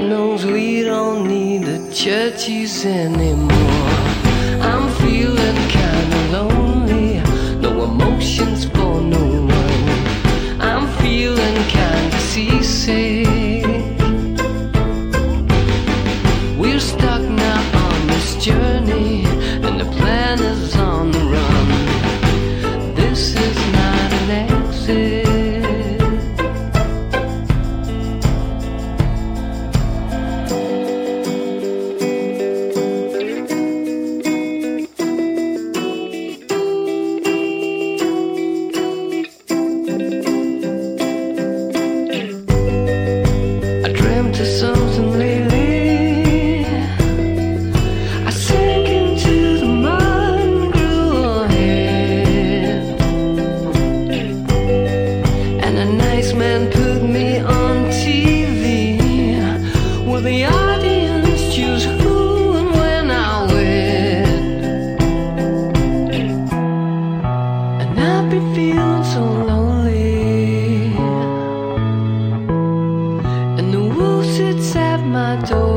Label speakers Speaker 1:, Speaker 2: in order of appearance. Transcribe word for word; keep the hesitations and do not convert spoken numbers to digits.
Speaker 1: knows we don't need the churches anymore. I'm feeling kinda lonely, no emotions for no one. I'm feeling kinda seasick. We're stuck now on this journey, and the plan is on the run. This is not an exit. Something lately, I sank into the mud and grew a head, and a nice man put me on T V. Will the audience choose who and when I wed? And I've been feeling so lonely, and the wolf sits at my door.